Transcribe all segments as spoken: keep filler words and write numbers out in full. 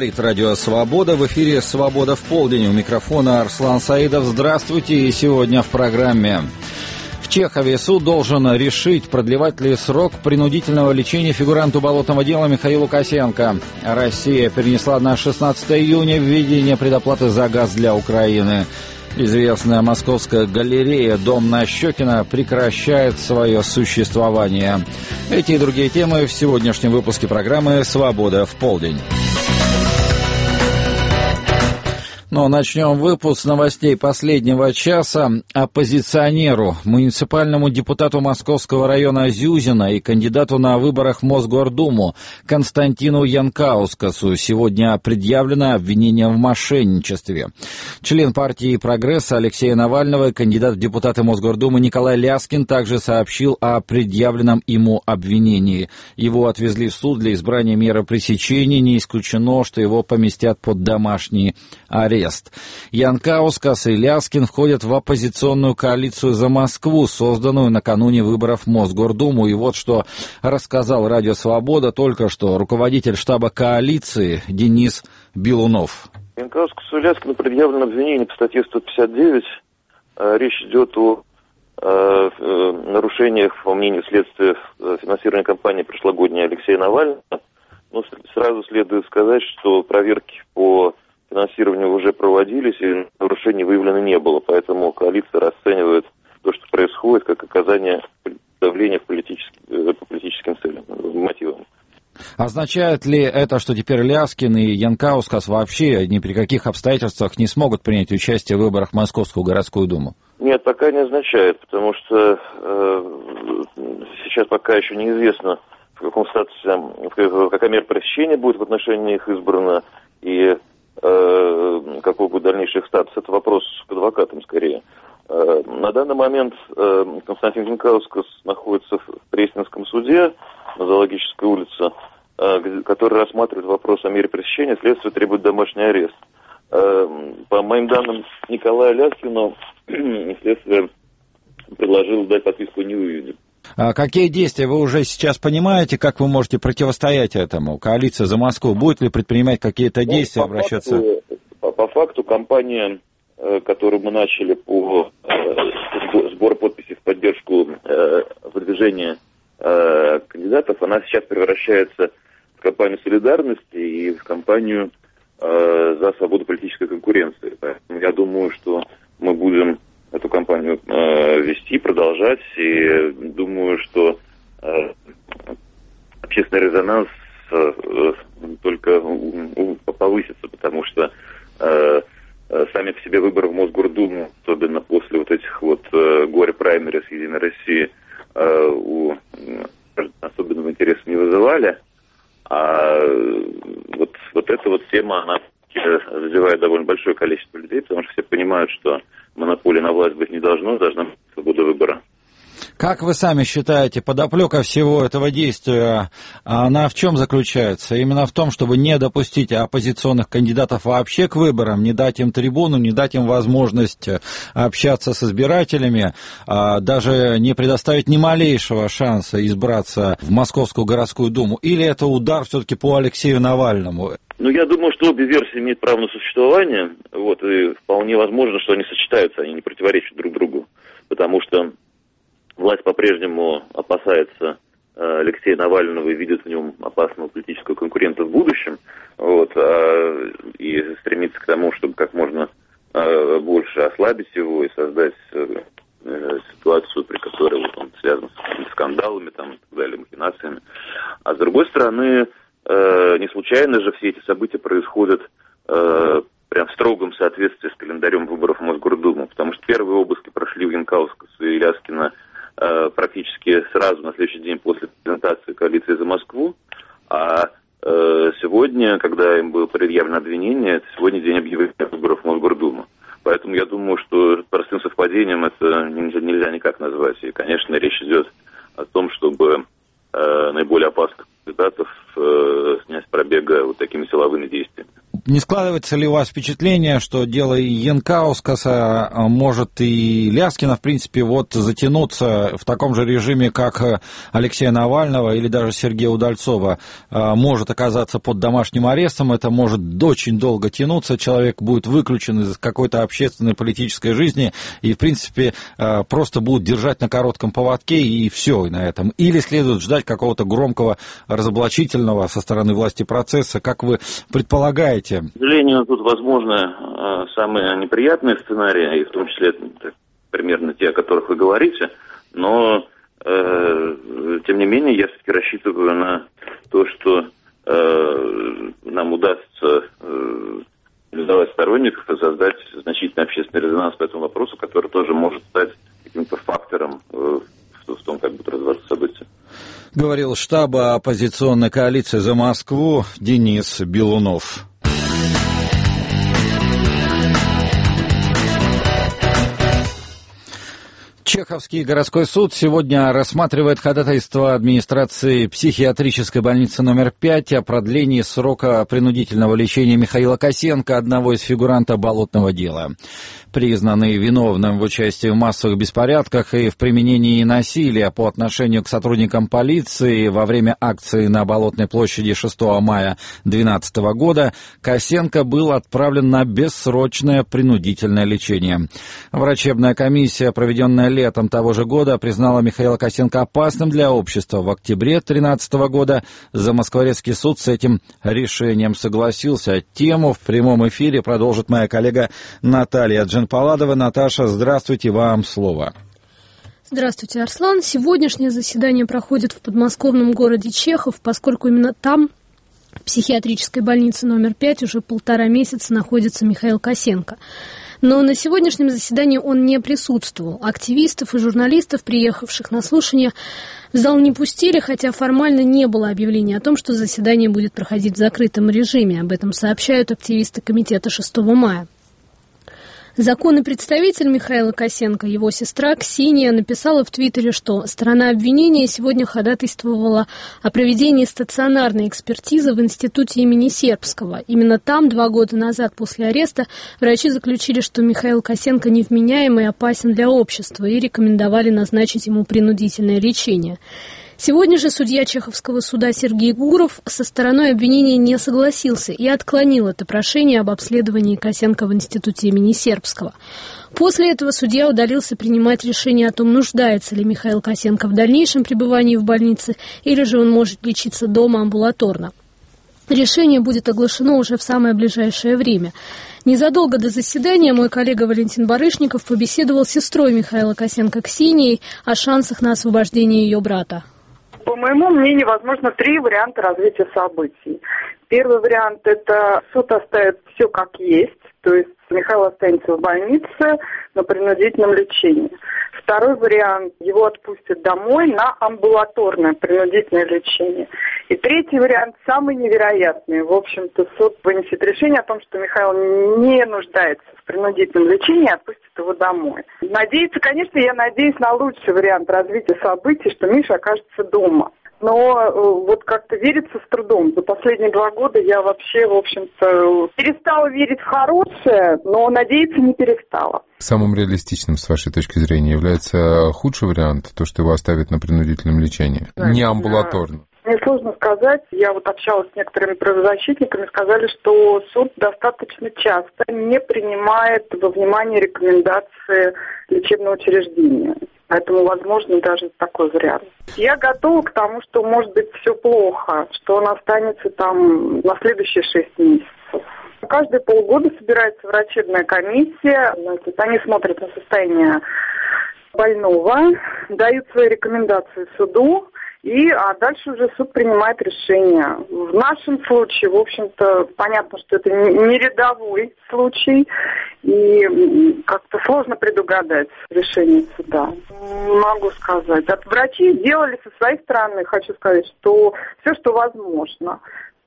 Говорит Радио Свобода. В эфире «Свобода в полдень». У микрофона Арслан Саидов. Здравствуйте. И сегодня в программе. В Чехове суд должен решить, продлевать ли срок принудительного лечения фигуранту болотного дела Михаилу Косенко. Россия перенесла на шестнадцатое июня введение предоплаты за газ для Украины. Известная московская галерея «Дом на Щекино» прекращает свое существование. Эти и другие темы в сегодняшнем выпуске программы «Свобода в полдень». Но начнем выпуск с новостей последнего часа. Оппозиционеру, муниципальному депутату Московского района Зюзина и кандидату на выборах в Мосгордуму Константину Янкаускасу сегодня предъявлено обвинение в мошенничестве. Член партии «Прогресс» Алексея Навального и кандидат в депутаты Мосгордумы Николай Ляскин также сообщил о предъявленном ему обвинении. Его отвезли в суд для избрания меры пресечения. Не исключено, что его поместят под домашний арест. Янкаускас и Ляскин входят в оппозиционную коалицию «За Москву», созданную накануне выборов в Мосгордуму. И вот что рассказал Радио Свобода только что руководитель штаба коалиции Денис Белунов. Янкаускасу и Ляскину предъявлено обвинение по статье сто пятьдесят девять. Речь идет о э, нарушениях, по мнению следствия, финансирования кампании прошлогодней Алексея Навального. Но сразу следует сказать, что проверки по финансирование уже проводились, и нарушений выявлено не было. Поэтому коалиция расценивает то, что происходит, как оказание давления в политическим, по политическим целям, мотивам. Означает ли это, что теперь Ляскин и Янкаускас вообще ни при каких обстоятельствах не смогут принять участие в выборах в Московскую городскую думу? Нет, пока не означает, потому что э, сейчас пока еще неизвестно, в каком статусе, какая мера пресечения будет в отношении их избрана, и какой будет дальнейший их статус, это вопрос к адвокатам скорее. На данный момент Константин Янкаускас находится в Пресненском суде на Зоологической улице, который рассматривает вопрос о мере пресечения, следствие требует домашний арест. По моим данным, Николаю Ляскину следствие предложило дать подписку о невыводе. А какие действия вы уже сейчас понимаете, как вы можете противостоять этому? Коалиция «За Москву» будет ли предпринимать какие-то действия, ну, по обращаться? Факту, по, по факту, кампания, которую мы начали по сбору подписей в поддержку выдвижения кандидатов, она сейчас превращается в кампанию солидарности и в кампанию за свободу политической конкуренции. Поэтому я думаю, что мы будем эту кампанию э, вести, продолжать, и думаю, что э, общественный резонанс э, только у, повысится, потому что э, сами по себе выборы в Мосгордуму, особенно после вот этих вот э, горе-праймерис Единой России, э, у э, особенного интереса не вызывали, а вот, вот эта вот тема, она задевает довольно большое количество людей, потому что все понимают, что монополии на власть быть не должно, должна быть свобода выбора. Как вы сами считаете, подоплека всего этого действия, она в чем заключается? Именно в том, чтобы не допустить оппозиционных кандидатов вообще к выборам, не дать им трибуну, не дать им возможность общаться с избирателями, даже не предоставить ни малейшего шанса избраться в Московскую городскую думу? Или это удар все-таки по Алексею Навальному? Ну, я думаю, что обе версии имеют право на существование, вот, и вполне возможно, что они сочетаются, они не противоречат друг другу, потому что власть по-прежнему опасается э, Алексея Навального и видит в нем опасного политического конкурента в будущем, вот, э, и стремится к тому, чтобы как можно э, больше ослабить его и создать э, э, ситуацию, при которой вот, он связан с скандалами там, и так далее, махинациями. А с другой стороны, э, не случайно же все эти события происходят э, прям в строгом соответствии с календарем выборов в Мосгордуму, потому что первые обыски прошли у Янкаускаса и Ляскина практически сразу на следующий день после презентации коалиции «За Москву», а э, сегодня, когда им было предъявлено обвинение, это сегодня день объявления выборов в Мосгордуму. Поэтому я думаю, что простым совпадением это нельзя, нельзя никак назвать. И, конечно, речь идет о том, чтобы э, наиболее опасных кандидатов э, снять с пробега вот такими силовыми действиями. Не складывается ли у вас впечатление, что дело и Янкаускаса, может и Ляскина, в принципе, вот затянуться в таком же режиме, как Алексея Навального или даже Сергея Удальцова, может оказаться под домашним арестом, это может очень долго тянуться, человек будет выключен из какой-то общественной политической жизни и, в принципе, просто будут держать на коротком поводке и все на этом. Или следует ждать какого-то громкого разоблачительного со стороны власти процесса, как вы предполагаете? К сожалению, тут возможны самые неприятные сценарии, и в том числе примерно те, о которых вы говорите, но э, тем не менее я все-таки рассчитываю на то, что э, нам удастся э, реализовать сторонников и создать значительный общественный резонанс по этому вопросу, который тоже может стать каким-то фактором э, в, в том, как будут развиваться события. Говорил штаба оппозиционной коалиции «За Москву» Денис Белунов. Чеховский городской суд сегодня рассматривает ходатайство администрации психиатрической больницы номер пять о продлении срока принудительного лечения Михаила Косенко, одного из фигурантов болотного дела. Признанный виновным в участии в массовых беспорядках и в применении насилия по отношению к сотрудникам полиции во время акции на Болотной площади шестого мая две тысячи двенадцатого года, Косенко был отправлен на бессрочное принудительное лечение. Врачебная комиссия, проведенная летом того же года, признала Михаила Косенко опасным для общества. В октябре две тысячи тринадцатого года Замоскворецкий суд с этим решением согласился. Тему в прямом эфире продолжит моя коллега Наталья Джанпаладова. Наташа, здравствуйте, вам слово. Здравствуйте, Арслан. Сегодняшнее заседание проходит в подмосковном городе Чехов, поскольку именно там, в психиатрической больнице номер пять, уже полтора месяца находится Михаил Косенко. Но на сегодняшнем заседании он не присутствовал. Активистов и журналистов, приехавших на слушание, в зал не пустили, хотя формально не было объявления о том, что заседание будет проходить в закрытом режиме. Об этом сообщают активисты комитета шестого мая. Законный представитель Михаила Косенко, его сестра Ксения, написала в Твиттере, что сторона обвинения сегодня ходатайствовала о проведении стационарной экспертизы в институте имени Сербского. Именно там два года назад после ареста врачи заключили, что Михаил Косенко невменяемый и опасен для общества и рекомендовали назначить ему принудительное лечение. Сегодня же судья Чеховского суда Сергей Гуров со стороной обвинения не согласился и отклонил это прошение об обследовании Косенко в институте имени Сербского. После этого судья удалился принимать решение о том, нуждается ли Михаил Косенко в дальнейшем пребывании в больнице или же он может лечиться дома амбулаторно. Решение будет оглашено уже в самое ближайшее время. Незадолго до заседания мой коллега Валентин Барышников побеседовал с сестрой Михаила Косенко Ксенией о шансах на освобождение ее брата. По моему мнению, возможно, три варианта развития событий. Первый вариант – это суд оставит все как есть, то есть Михаил останется в больнице на принудительном лечении. Второй вариант – его отпустят домой на амбулаторное принудительное лечение. И третий вариант – самый невероятный. В общем-то, суд вынесет решение о том, что Михаил не нуждается в принудительном лечении и отпустит его домой. Надеяться, конечно, я надеюсь на лучший вариант развития событий, что Миша окажется дома. Но э, вот как-то верится с трудом. За последние два года я вообще, в общем-то, перестала верить в хорошее, но надеяться не перестала. Самым реалистичным, с вашей точки зрения, является худший вариант, то, что его оставят на принудительном лечении, да, не амбулаторно? Мне сложно сказать. Я вот общалась с некоторыми правозащитниками, сказали, что суд достаточно часто не принимает во внимание рекомендации лечебного учреждения. Поэтому, возможно, даже такой вариант. Я готова к тому, что может быть все плохо, что он останется там на следующие шесть месяцев. Каждые полгода собирается врачебная комиссия. Значит, они смотрят на состояние больного, дают свои рекомендации суду, и, а дальше уже суд принимает решение. В нашем случае, в общем-то, понятно, что это не рядовой случай, и как-то сложно предугадать решение суда. Не могу сказать. От врачи делали со своей стороны, хочу сказать, что все, что возможно.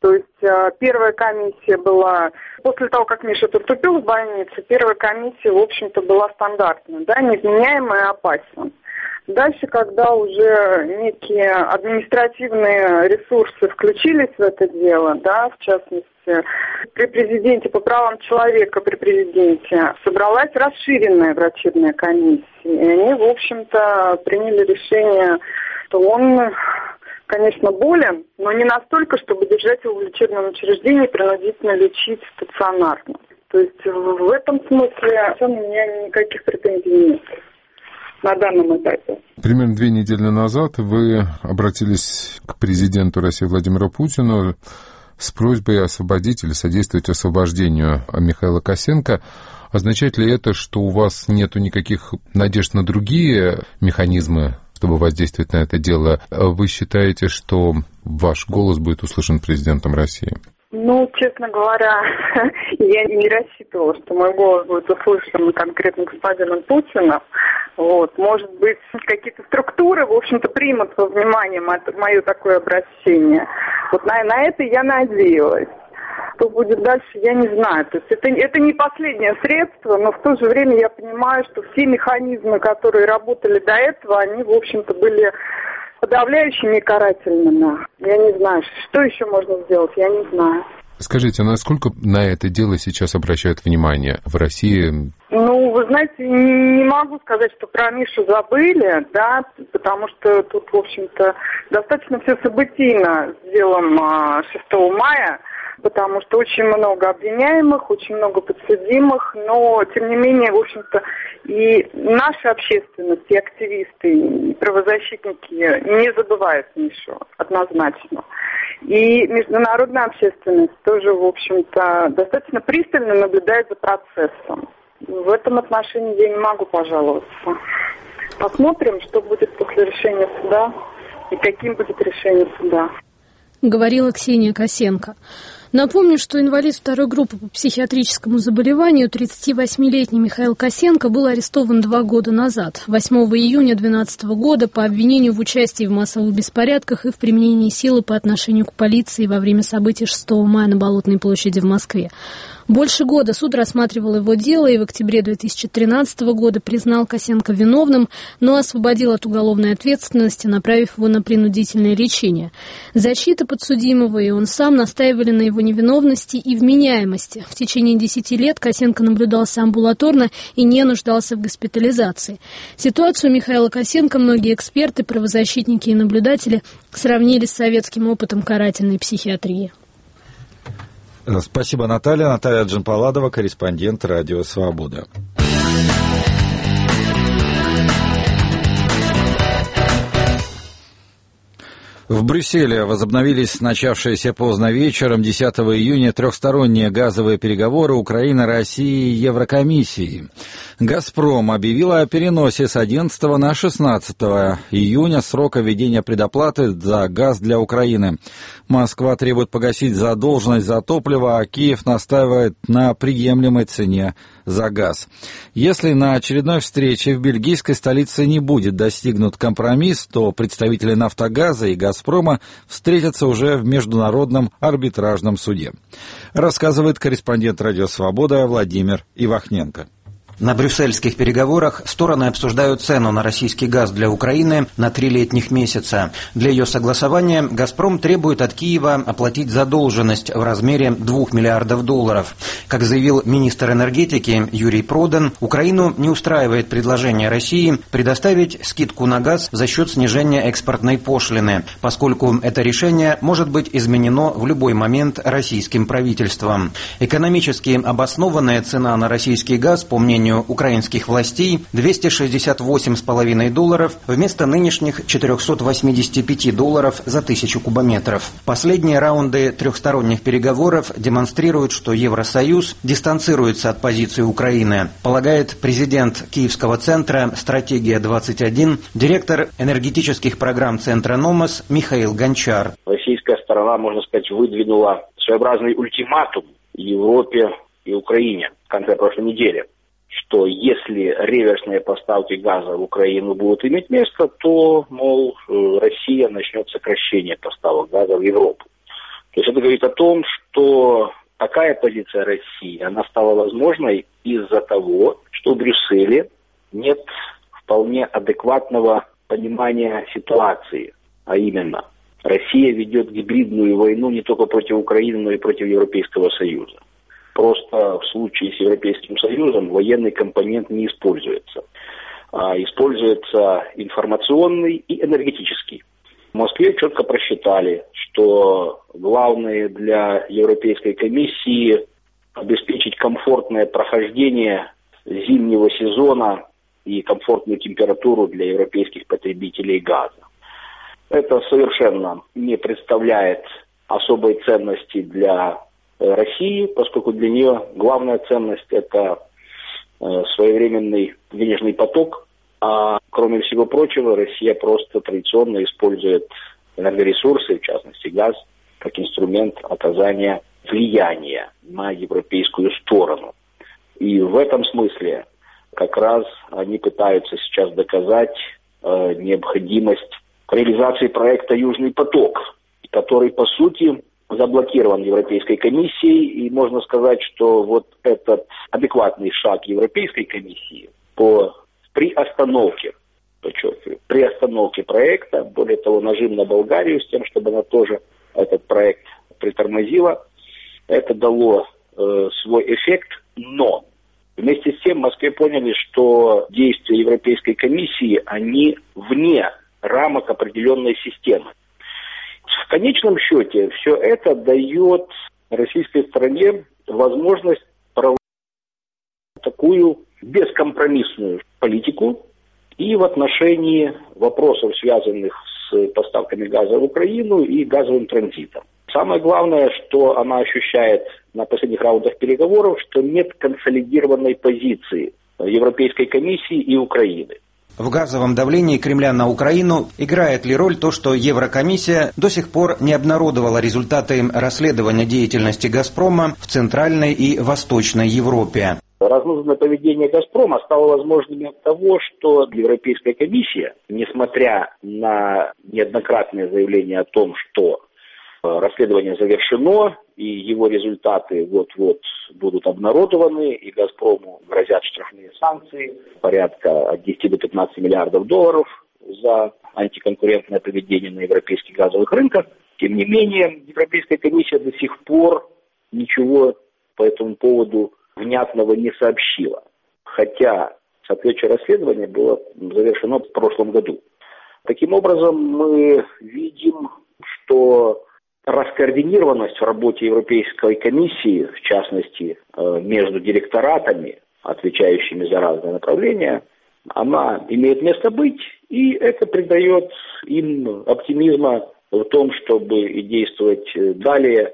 То есть первая комиссия была, после того, как Миша поступил в больницу, первая комиссия, в общем-то, была стандартная, да, невменяемая и опасен. Дальше, когда уже некие административные ресурсы включились в это дело, да, в частности, при президенте по правам человека, при президенте, собралась расширенная врачебная комиссия. И они, в общем-то, приняли решение, что он, конечно, болен, но не настолько, чтобы держать его в лечебном учреждении и принудительно лечить стационарно. То есть в этом смысле у меня никаких претензий нет на данном этапе. Примерно две недели назад вы обратились к президенту России Владимиру Путину с просьбой освободить или содействовать освобождению Михаила Косенко. Означает ли это, что у вас нету никаких надежд на другие механизмы, чтобы воздействовать на это дело? Вы считаете, что ваш голос будет услышан президентом России? Ну, честно говоря, я не рассчитывала, что мой голос будет услышан конкретно господином Путиным. Вот. Может быть, какие-то структуры, в общем-то, примут во внимание мое такое обращение. Вот на, на это я надеялась. Что будет дальше, я не знаю. То есть это, это не последнее средство, но в то же время я понимаю, что все механизмы, которые работали до этого, они, в общем-то, были подавляющими и карательными. Я не знаю, что еще можно сделать, я не знаю. Скажите, насколько на это дело сейчас обращают внимание в России? Ну, вы знаете, не могу сказать, что про Мишу забыли, да, потому что тут, в общем-то, достаточно все событийно с делом шестого мая, потому что очень много обвиняемых, очень много подсудимых, но, тем не менее, в общем-то, и наша общественность, и активисты, и правозащитники не забывают Мишу, однозначно. И международная общественность тоже, в общем-то, достаточно пристально наблюдает за процессом. В этом отношении я не могу пожаловаться. Посмотрим, что будет после решения суда и каким будет решение суда. Говорила Ксения Косенко. Напомню, что инвалид второй группы по психиатрическому заболеванию тридцативосьмилетний Михаил Косенко был арестован два года назад, восьмого июня две тысячи двенадцатого года, по обвинению в участии в массовых беспорядках и в применении силы по отношению к полиции во время событий шестого мая на Болотной площади в Москве. Больше года суд рассматривал его дело и в октябре две тысячи тринадцатого года признал Косенко виновным, но освободил от уголовной ответственности, направив его на принудительное лечение. Защита подсудимого и он сам настаивали на его невиновности и вменяемости. В течение десяти лет Косенко наблюдался амбулаторно и не нуждался в госпитализации. Ситуацию Михаила Косенко многие эксперты, правозащитники и наблюдатели сравнили с советским опытом карательной психиатрии. Спасибо, Наталья. Наталья Джанпаладова, корреспондент «Радио Свобода». В Брюсселе возобновились начавшиеся поздно вечером десятого июня трехсторонние газовые переговоры Украины, России и Еврокомиссии. «Газпром» объявила о переносе с одиннадцатого на шестнадцатое июня срока введения предоплаты за газ для Украины. Москва требует погасить задолженность за топливо, а Киев настаивает на приемлемой цене за газ. Если на очередной встрече в бельгийской столице не будет достигнут компромисс, то представители «Нафтогаза» и «Газпрома» встретятся уже в Международном арбитражном суде. Рассказывает корреспондент «Радио Свобода» Владимир Ивахненко. На брюссельских переговорах стороны обсуждают цену на российский газ для Украины на три летних месяца. Для ее согласования «Газпром» требует от Киева оплатить задолженность в размере двух миллиардов долларов. Как заявил министр энергетики Юрий Продан, Украину не устраивает предложение России предоставить скидку на газ за счет снижения экспортной пошлины, поскольку это решение может быть изменено в любой момент российским правительством. Экономически обоснованная цена на российский газ, по мнению украинских властей, двести шестьдесят восемь с половиной долларов вместо нынешних четырехсот восьмидесяти пяти долларов за тысячу кубометров. Последние раунды трехсторонних переговоров демонстрируют, что Евросоюз дистанцируется от позиции Украины, полагает президент Киевского центра «Стратегия двадцать один», директор энергетических программ центра «Номос» Михаил Гончар. Российская сторона, можно сказать, выдвинула своеобразный ультиматум Европе и Украине в конце прошлой недели, что если реверсные поставки газа в Украину будут иметь место, то, мол, Россия начнет сокращение поставок газа в Европу. То есть это говорит о том, что такая позиция России, она стала возможной из-за того, что в Брюсселе нет вполне адекватного понимания ситуации. А именно, Россия ведет гибридную войну не только против Украины, но и против Европейского Союза. Просто в случае с Европейским Союзом военный компонент не используется. А используется информационный и энергетический. В Москве четко просчитали, что главное для Европейской комиссии обеспечить комфортное прохождение зимнего сезона и комфортную температуру для европейских потребителей газа. Это совершенно не представляет особой ценности для России, поскольку для нее главная ценность – это своевременный денежный поток. А кроме всего прочего, Россия просто традиционно использует энергоресурсы, в частности газ, как инструмент оказания влияния на европейскую сторону. И в этом смысле как раз они пытаются сейчас доказать э, необходимость реализации проекта «Южный поток», который, по сути, заблокирован Европейской комиссией. И можно сказать, что вот этот адекватный шаг Европейской комиссии по приостановке, подчеркиваю, приостановке проекта, более того, нажим на Болгарию с тем, чтобы она тоже этот проект притормозила, это дало э, свой эффект, но вместе с тем в Москве поняли, что действия Европейской комиссии, они вне рамок определенной системы. В конечном счете все это дает российской стороне возможность проводить такую бескомпромиссную политику и в отношении вопросов, связанных с поставками газа в Украину и газовым транзитом. Самое главное, что она ощущает на последних раундах переговоров, что нет консолидированной позиции Европейской комиссии и Украины. В газовом давлении Кремля на Украину играет ли роль то, что Еврокомиссия до сих пор не обнародовала результаты расследования деятельности «Газпрома» в Центральной и Восточной Европе? Разнузданное поведение «Газпрома» стало возможным от того, что Европейская комиссия, несмотря на неоднократные заявления о том, что расследование завершено и его результаты вот-вот будут обнародованы, и «Газпрому» грозят штрафные санкции порядка от десяти до пятнадцати миллиардов долларов за антиконкурентное поведение на европейских газовых рынках. Тем не менее, Европейская комиссия до сих пор ничего по этому поводу внятного не сообщила. Хотя соответствующее расследование было завершено в прошлом году. Таким образом, мы видим, что раскоординированность в работе Европейской комиссии, в частности, между директоратами, отвечающими за разные направления, она имеет место быть, и это придает им оптимизма в том, чтобы действовать далее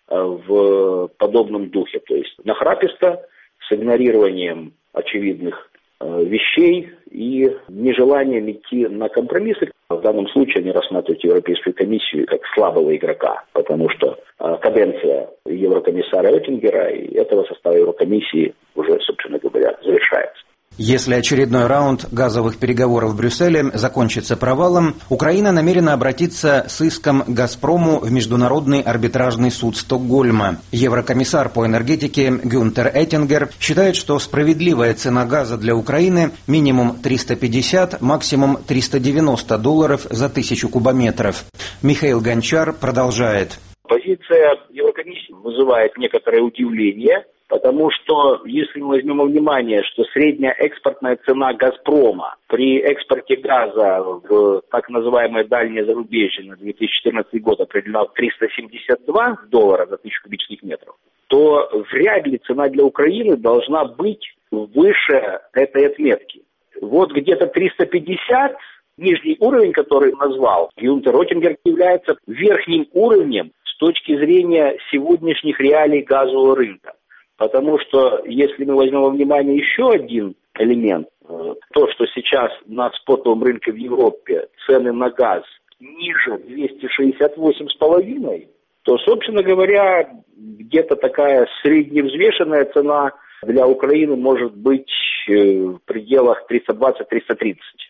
в подобном духе. То есть нахраписто, с игнорированием очевидных вещей и нежеланием идти на компромиссы. В данном случае они рассматривают Европейскую комиссию как слабого игрока, потому что каденция еврокомиссара Оттингера и этого состава Еврокомиссии уже, собственно говоря, завершается. Если очередной раунд газовых переговоров в Брюсселе закончится провалом, Украина намерена обратиться с иском «Газпрому» в Международный арбитражный суд Стокгольма. Еврокомиссар по энергетике Гюнтер Оттингер считает, что справедливая цена газа для Украины минимум триста пятьдесят, максимум триста девяносто долларов за тысячу кубометров. Михаил Гончар продолжает. Позиция Еврокомиссии вызывает некоторое удивление. Потому что, если мы возьмем во внимание, что средняя экспортная цена «Газпрома» при экспорте газа в так называемое дальнее зарубежье на две тысячи четырнадцатый год определена в триста семьдесят два доллара за тысячу кубических метров, то вряд ли цена для Украины должна быть выше этой отметки. Вот где-то триста пятьдесят, нижний уровень, который назвал Гюнтер Оттингер, является верхним уровнем с точки зрения сегодняшних реалий газового рынка. Потому что, если мы возьмем во внимание еще один элемент, то, что сейчас на спотовом рынке в Европе цены на газ ниже двести шестьдесят восемь с половиной, то, собственно говоря, где-то такая средневзвешенная цена для Украины может быть в пределах триста двадцать - триста тридцать.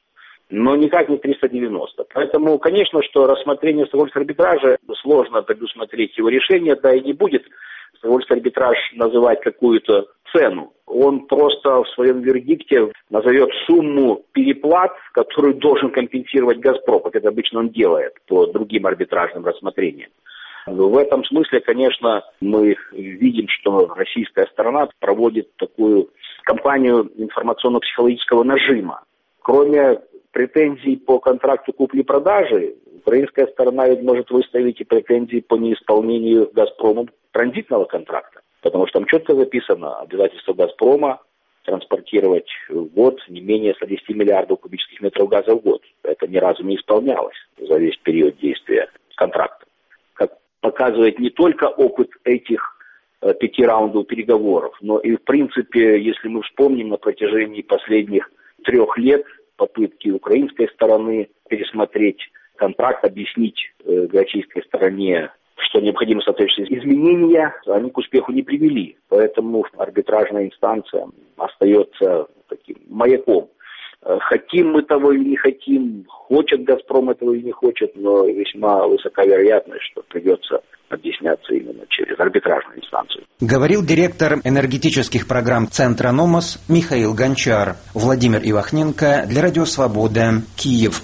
но никак не триста девяносто. Поэтому, конечно, что рассмотрение Стокгольмского арбитража сложно предусмотреть его решение, да и не будет Стокгольмский арбитраж называть какую-то цену. Он просто в своем вердикте назовет сумму переплат, которую должен компенсировать «Газпром», как это обычно он делает по другим арбитражным рассмотрениям. В этом смысле, конечно, мы видим, что российская сторона проводит такую кампанию информационно-психологического нажима. Кроме претензий по контракту купли-продажи, украинская сторона ведь может выставить и претензии по неисполнению «Газпромом» транзитного контракта. Потому что там четко записано обязательство «Газпрома» транспортировать в год не менее ста десяти миллиардов кубических метров газа в год. Это ни разу не исполнялось за весь период действия контракта. Как показывает не только опыт этих э, пяти раундов переговоров, но и в принципе, если мы вспомним на протяжении последних трех лет попытки украинской стороны пересмотреть контракт, объяснить э, российской стороне, что необходимо соответствующие изменения, они к успеху не привели. Поэтому арбитражная инстанция остается таким маяком. Хотим мы того или не хотим, хочет «Газпром» этого или не хочет, но весьма высока вероятность, что придется объясняться именно через арбитражную инстанцию. Говорил директор энергетических программ Центра «Номос» Михаил Гончар. Владимир Ивахненко для Радио Свобода, Киев.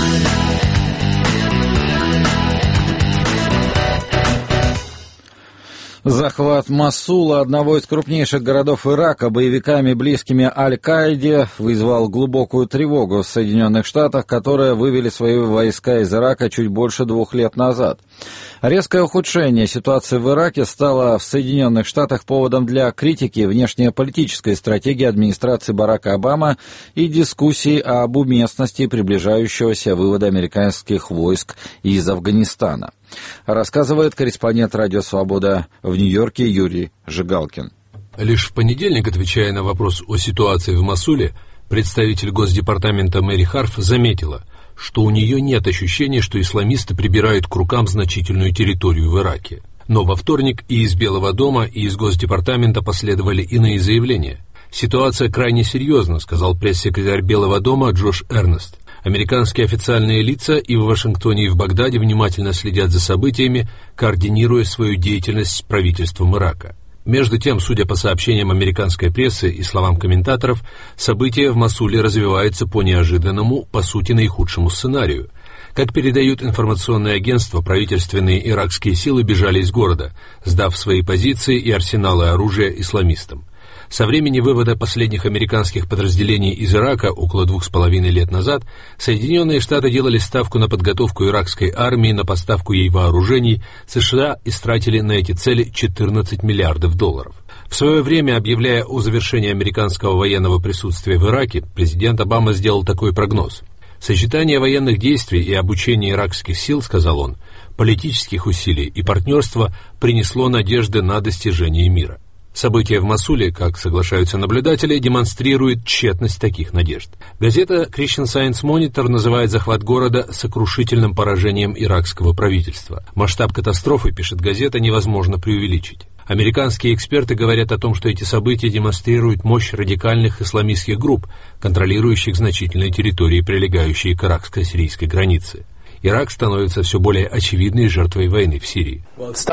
Захват Мосула, одного из крупнейших городов Ирака, боевиками, близкими Аль-Каиде, вызвал глубокую тревогу в Соединенных Штатах, которые вывели свои войска из Ирака чуть больше двух лет назад. Резкое ухудшение ситуации в Ираке стало в Соединенных Штатах поводом для критики внешнеполитической стратегии администрации Барака Обамы и дискуссий об уместности приближающегося вывода американских войск из Афганистана. Рассказывает корреспондент «Радио Свобода» в Нью-Йорке Юрий Жигалкин. Лишь в понедельник, отвечая на вопрос о ситуации в Мосуле, представитель Госдепартамента Мэри Харф заметила, что у нее нет ощущения, что исламисты прибирают к рукам значительную территорию в Ираке. Но во вторник и из Белого дома, и из Госдепартамента последовали иные заявления. «Ситуация крайне серьезна», — сказал пресс-секретарь Белого дома Джош Эрнест. Американские официальные лица и в Вашингтоне, и в Багдаде внимательно следят за событиями, координируя свою деятельность с правительством Ирака. Между тем, судя по сообщениям американской прессы и словам комментаторов, события в Мосуле развиваются по неожиданному, по сути, наихудшему сценарию. Как передают информационные агентства, правительственные иракские силы бежали из города, сдав свои позиции и арсеналы оружия исламистам. Со времени вывода последних американских подразделений из Ирака около двух с половиной лет назад Соединенные Штаты делали ставку на подготовку иракской армии, на поставку ей вооружений. США истратили на эти цели четырнадцать миллиардов долларов. В свое время, объявляя о завершении американского военного присутствия в Ираке, президент Обама сделал такой прогноз. «Сочетание военных действий и обучения иракских сил, — сказал он, — политических усилий и партнерства принесло надежды на достижение мира». События в Мосуле, как соглашаются наблюдатели, демонстрируют тщетность таких надежд. Газета Christian Science Monitor называет захват города сокрушительным поражением иракского правительства. Масштаб катастрофы, пишет газета, невозможно преувеличить. Американские эксперты говорят о том, что эти события демонстрируют мощь радикальных исламистских групп, контролирующих значительные территории, прилегающие к иракско-сирийской границе. Ирак становится все более очевидной жертвой войны в Сирии.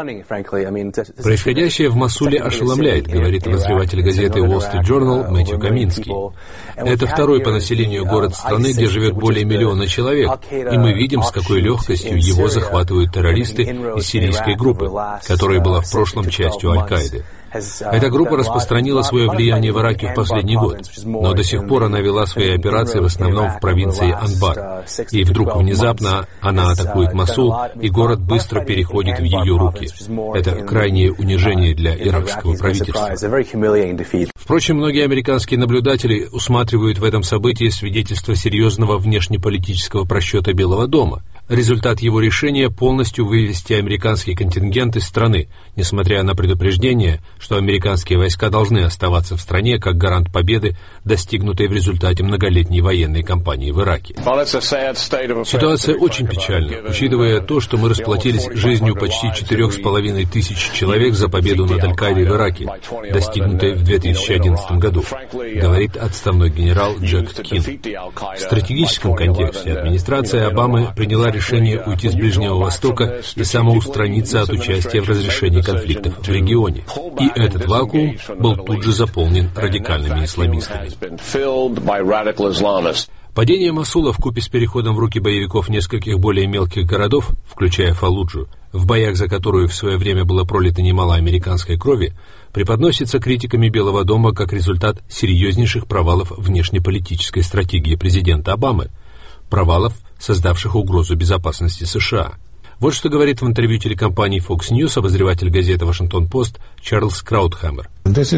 Происходящее в Мосуле ошеломляет, говорит обозреватель газеты Wall Street Journal Мэтью Каминский. Это второй по населению город страны, где живет более миллиона человек, и мы видим, с какой легкостью его захватывают террористы из сирийской группы, которая была в прошлом частью Аль-Каиды. Эта группа распространила свое влияние в Ираке в последний год, но до сих пор она вела свои операции в основном в провинции Анбар. И вдруг внезапно она атакует Мосул, и город быстро переходит в ее руки. Это крайнее унижение для иракского правительства. Впрочем, многие американские наблюдатели усматривают в этом событии свидетельство серьезного внешнеполитического просчета Белого дома. Результат его решения – полностью вывести американский контингент из страны, несмотря на предупреждение, что американские войска должны оставаться в стране как гарант победы, достигнутой в результате многолетней военной кампании в Ираке. Ситуация очень печальна, учитывая то, что мы расплатились жизнью почти четырех с половиной тысяч человек за победу над Аль-Каидой в Ираке, достигнутой в две тысячи одиннадцатом году, говорит отставной генерал Джек Кин. В стратегическом контексте администрация Обамы приняла решение уйти с Ближнего Востока и самоустраниться от участия в разрешении конфликтов в регионе. И этот вакуум был тут же заполнен радикальными исламистами. Падение Мосула вкупе с переходом в руки боевиков нескольких более мелких городов, включая Фаллуджу, в боях за которую в свое время было пролито немало американской крови, преподносится критиками Белого дома как результат серьезнейших провалов внешнеполитической стратегии президента Обамы, провалов, создавших угрозу безопасности США. Вот что говорит в интервью телекомпании Fox News обозреватель газеты «Вашингтон-Пост» Чарльз Краутхаммер.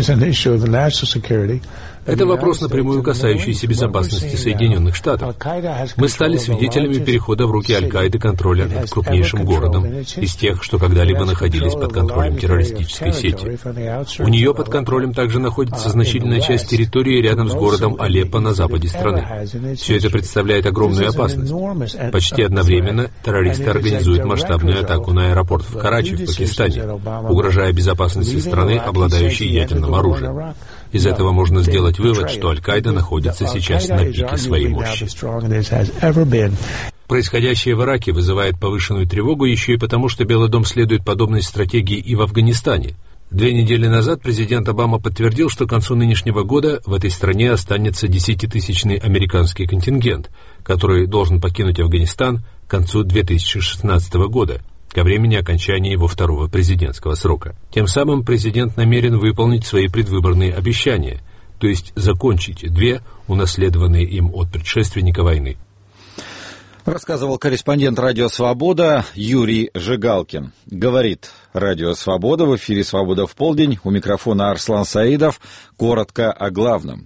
Это вопрос, напрямую касающийся безопасности Соединенных Штатов. Мы стали свидетелями перехода в руки Аль-Каиды контроля над крупнейшим городом из тех, что когда-либо находились под контролем террористической сети. У нее под контролем также находится значительная часть территории рядом с городом Алеппо на западе страны. Все это представляет огромную опасность. Почти одновременно террористы организуют масштабную атаку на аэропорт в Карачи в Пакистане, угрожая безопасности страны, обладающей ядерным оружием. Из этого можно сделать вывод, что Аль-Каида находится сейчас на пике своей мощи. Происходящее в Ираке вызывает повышенную тревогу еще и потому, что Белый дом следует подобной стратегии и в Афганистане. Две недели назад президент Обама подтвердил, что к концу нынешнего года в этой стране останется десятитысячный американский контингент, который должен покинуть Афганистан к концу две тысячи шестнадцатого года, ко времени окончания его второго президентского срока. Тем самым президент намерен выполнить свои предвыборные обещания, то есть закончить две унаследованные им от предшественника войны. Рассказывал корреспондент «Радио Свобода» Юрий Жигалкин. Говорит «Радио Свобода», в эфире «Свобода в полдень». У микрофона Арслан Саидов. Коротко о главном.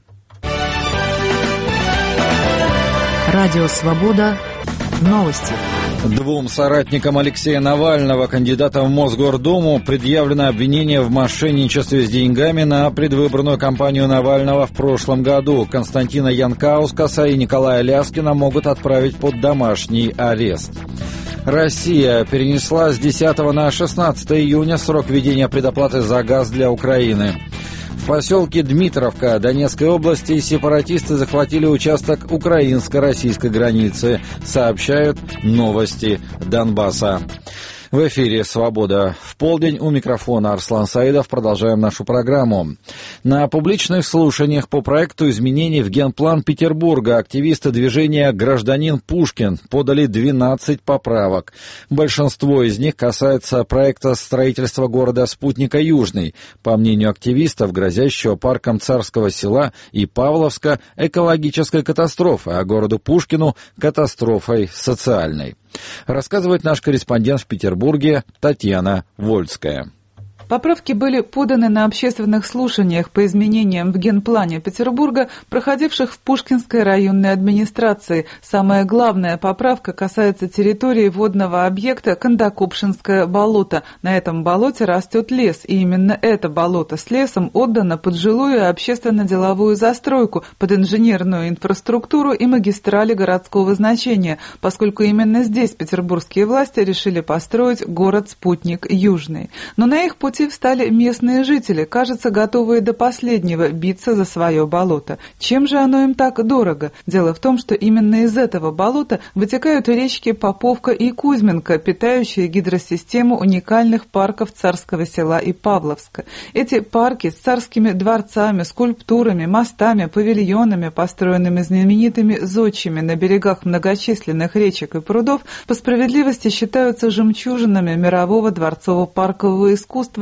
«Радио Свобода». Новости. Двум соратникам Алексея Навального, кандидата в Мосгордуму, предъявлено обвинение в мошенничестве с деньгами на предвыборную кампанию Навального в прошлом году. Константина Янкаускаса и Николая Ляскина могут отправить под домашний арест. Россия перенесла с десятого на шестнадцатое июня срок введения предоплаты за газ для Украины. В поселке Дмитровка Донецкой области сепаратисты захватили участок украинско-российской границы, сообщают новости Донбасса. В эфире «Свобода в полдень». У микрофона Арслан Саидов. Продолжаем нашу программу. На публичных слушаниях по проекту изменений в генплан Петербурга активисты движения «Гражданин Пушкин» подали двенадцать поправок. Большинство из них касается проекта строительства города-спутника Южный, по мнению активистов, грозящего парком Царского Села и Павловска экологической катастрофой, а городу Пушкину катастрофой социальной. Рассказывает наш корреспондент в Петербурге Татьяна Вольская. Поправки были поданы на общественных слушаниях по изменениям в генплане Петербурга, проходивших в Пушкинской районной администрации. Самая главная поправка касается территории водного объекта Кондокопшинское болото. На этом болоте растет лес, и именно это болото с лесом отдано под жилую и общественно-деловую застройку, под инженерную инфраструктуру и магистрали городского значения, поскольку именно здесь петербургские власти решили построить город-спутник Южный. Но на их пути встали местные жители, кажется, готовые до последнего биться за свое болото. Чем же оно им так дорого? Дело в том, что именно из этого болота вытекают речки Поповка и Кузьминка, питающие гидросистему уникальных парков Царского Села и Павловска. Эти парки с царскими дворцами, скульптурами, мостами, павильонами, построенными знаменитыми зодчими на берегах многочисленных речек и прудов, по справедливости считаются жемчужинами мирового дворцово-паркового искусства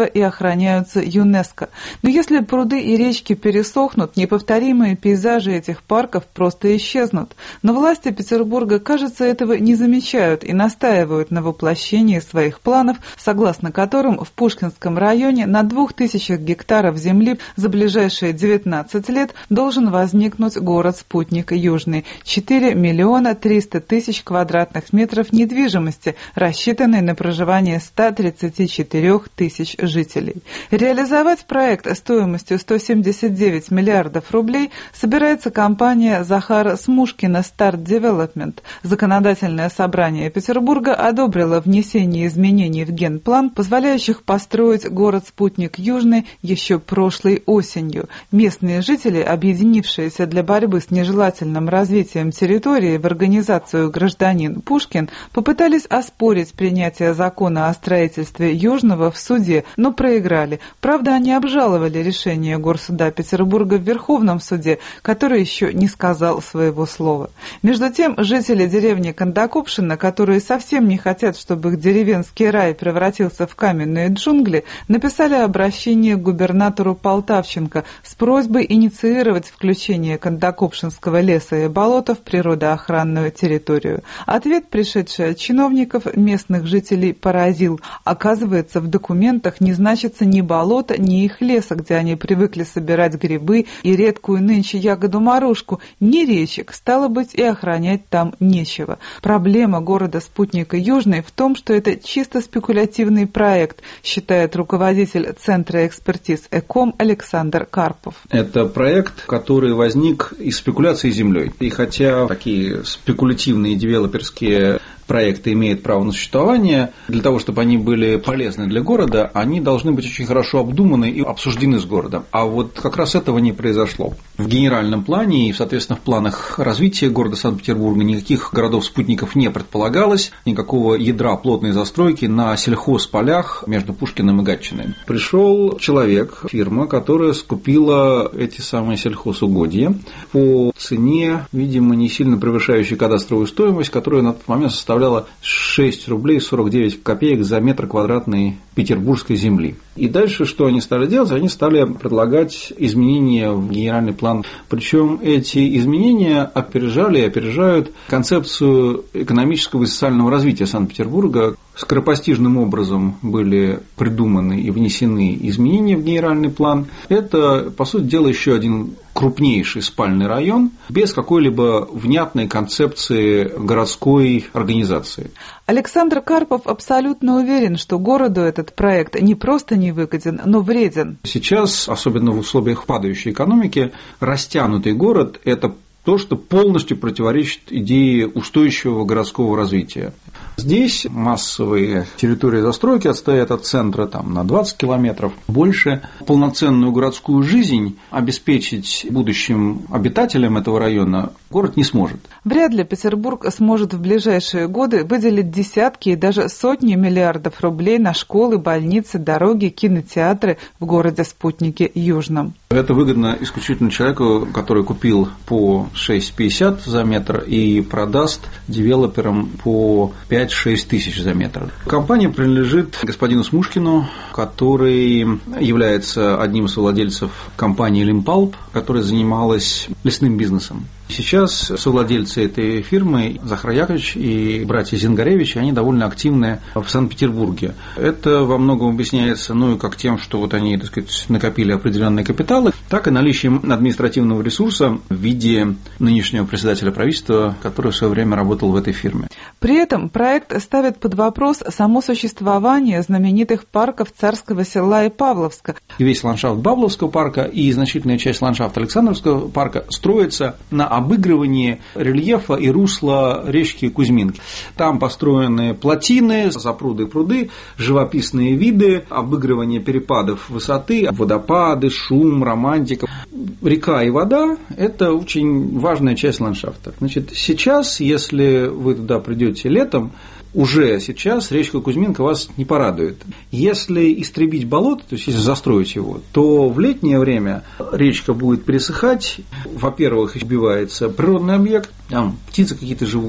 единства и охраняются ЮНЕСКО. Но если пруды и речки пересохнут, неповторимые пейзажи этих парков просто исчезнут. Но власти Петербурга, кажется, этого не замечают и настаивают на воплощении своих планов, согласно которым в Пушкинском районе на двух тысячах гектаров земли за ближайшие девятнадцать лет должен возникнуть город-спутник Южный. четыре миллиона триста тысяч квадратных метров недвижимости, рассчитанной на проживание ста тридцати четырёх тысяч жителей. Реализовать проект стоимостью сто семьдесят девять миллиардов рублей собирается компания Захара Смушкина «Старт Девелопмент». Законодательное собрание Петербурга одобрило внесение изменений в генплан, позволяющих построить город-спутник Южный еще прошлой осенью. Местные жители, объединившиеся для борьбы с нежелательным развитием территории в организацию «Гражданин Пушкин», попытались оспорить принятие закона о строительстве Южного в суде, но проиграли. Правда, они обжаловали решение Горсуда Петербурга в Верховном суде, который еще не сказал своего слова. Между тем, жители деревни Кондакопшина, которые совсем не хотят, чтобы их деревенский рай превратился в каменные джунгли, написали обращение к губернатору Полтавченко с просьбой инициировать включение Кондакопшинского леса и болота в природоохранную территорию. Ответ, пришедший от чиновников, местных жителей поразил. Оказывается, в документах не значится ни болота, ни их леса, где они привыкли собирать грибы и редкую нынче ягоду-морожку, ни речек, стало быть, и охранять там нечего. Проблема города-спутника Южный в том, что это чисто спекулятивный проект, считает руководитель Центра экспертиз ЭКОМ Александр Карпов. Это проект, который возник из спекуляции землей. И хотя такие спекулятивные девелоперские проекты имеют право на существование, для того, чтобы они были полезны для города, они должны быть очень хорошо обдуманы и обсуждены с городом. А вот как раз этого не произошло. В генеральном плане и, соответственно, в планах развития города Санкт-Петербурга никаких городов-спутников не предполагалось, никакого ядра плотной застройки на сельхозполях между Пушкиным и Гатчиной. Пришел человек, фирма, которая скупила эти самые сельхозугодья по цене, видимо, не сильно превышающей кадастровую стоимость, которая на тот момент составляла шесть рублей сорок девять копеек за метр квадратный петербургской земли. И дальше что они стали делать? Они стали предлагать изменения в генеральный план. Причем эти изменения опережали и опережают концепцию экономического и социального развития Санкт-Петербурга. Скоропостижным образом были придуманы и внесены изменения в генеральный план. Это, по сути дела, еще один крупнейший спальный район без какой-либо внятной концепции городской организации. Александр Карпов абсолютно уверен, что городу этот проект не просто не выгоден, но вреден. Сейчас, особенно в условиях падающей экономики, растянутый город – это то, что полностью противоречит идее устойчивого городского развития. Здесь массовые территории застройки отстоят от центра там, на двадцать километров. Больше полноценную городскую жизнь обеспечить будущим обитателям этого района город не сможет. Вряд ли Петербург сможет в ближайшие годы выделить десятки и даже сотни миллиардов рублей на школы, больницы, дороги, кинотеатры в городе-спутнике Южном. Это выгодно исключительно человеку, который купил по шесть пятьдесят за метр и продаст девелоперам по пять-шесть тысяч за метр. Компания принадлежит господину Смушкину, который является одним из владельцев компании «Лимпалп», которая занималась лесным бизнесом. Сейчас совладельцы этой фирмы Захар Яковлевич и братья Зингаревич, они довольно активны в Санкт-Петербурге. Это во многом объясняется, ну и как тем, что вот они, так сказать, накопили определенные капиталы, так и наличием административного ресурса в виде нынешнего председателя правительства, который в свое время работал в этой фирме. При этом проект ставит под вопрос само существование знаменитых парков Царского Села и Павловска. Весь ландшафт Павловского парка и значительная часть ландшафта Александровского парка строится на обыгрывании рельефа и русла речки Кузьминки. Там построены плотины, запруды пруды, живописные виды, обыгрывание перепадов высоты, водопады, шум, романтика. Река и вода – это очень важная часть ландшафта. Значит, сейчас, если вы туда придете летом, уже сейчас речка Кузьминка вас не порадует. Если истребить болото, то есть если застроить его, то в летнее время речка будет пересыхать. Во-первых, избивается природный объект, там птицы какие-то живут,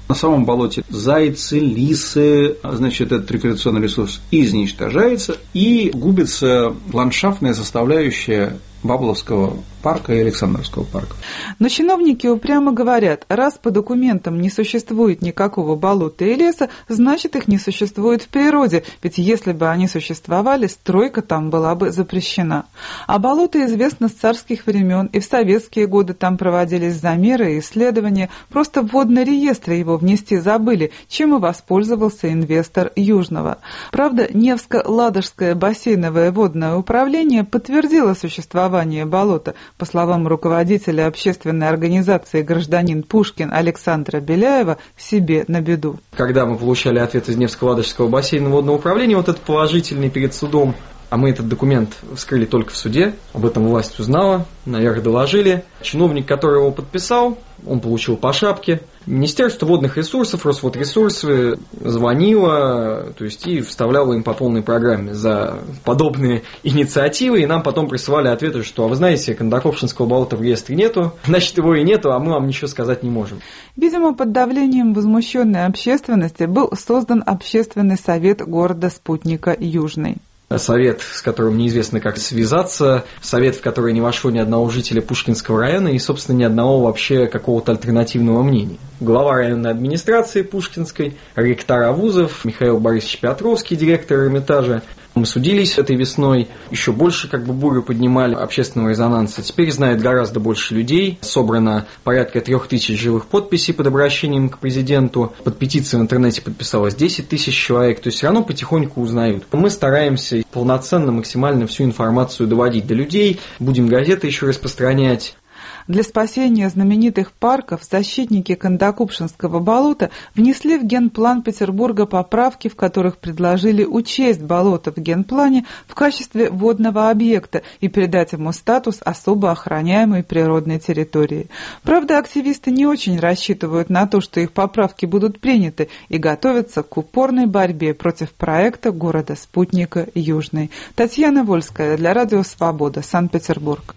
На самом болоте зайцы, лисы, значит, этот рекреационный ресурс изничтожается и губится ландшафтная составляющая Бабловского парка и Александровского парка. Но чиновники упрямо говорят, раз по документам не существует никакого болота и леса, значит, их не существует в природе, ведь если бы они существовали, стройка там была бы запрещена. А болото известно с царских времен, и в советские годы там проводились замеры и исследования, просто в водный реестр его внести забыли, чем и воспользовался инвестор Южного. Правда, Невско-Ладожское бассейновое водное управление подтвердило существование болота. По словам руководителя общественной организации «Гражданин Пушкин» Александра Беляева, себе на беду. Когда мы получали ответ из Невско-Ладожского бассейнового водного управления, вот этот положительный перед судом, а мы этот документ вскрыли только в суде, об этом власть узнала, наверх доложили. Чиновник, который его подписал, он получил по шапке. Министерство водных ресурсов, Росводресурсы звонило, то есть и вставляло им по полной программе за подобные инициативы, и нам потом присылали ответы, что, а вы знаете, Кондакопшинского болота в реестре нету, значит, его и нету, а мы вам ничего сказать не можем. Видимо, под давлением возмущенной общественности был создан общественный совет города Спутника Южный. Совет, с которым неизвестно, как связаться, совет, в который не вошло ни одного жителя Пушкинского района и, собственно, ни одного вообще какого-то альтернативного мнения. Глава районной администрации Пушкинской, ректор вузов Михаил Борисович Петровский, директор Эрмитажа. Мы судились этой весной, еще больше как бы бурю поднимали общественного резонанса. Теперь знает гораздо больше людей. Собрано порядка трех тысяч живых подписей под обращением к президенту. Под петицией в интернете подписалось десять тысяч человек. То есть все равно потихоньку узнают. Мы стараемся полноценно, максимально всю информацию доводить до людей. Будем газеты еще распространять. Для спасения знаменитых парков защитники Кондакопшинского болота внесли в генплан Петербурга поправки, в которых предложили учесть болото в генплане в качестве водного объекта и придать ему статус особо охраняемой природной территории. Правда, активисты не очень рассчитывают на то, что их поправки будут приняты, и готовятся к упорной борьбе против проекта города-спутника Южный. Татьяна Вольская для Радио Свобода, Санкт-Петербург.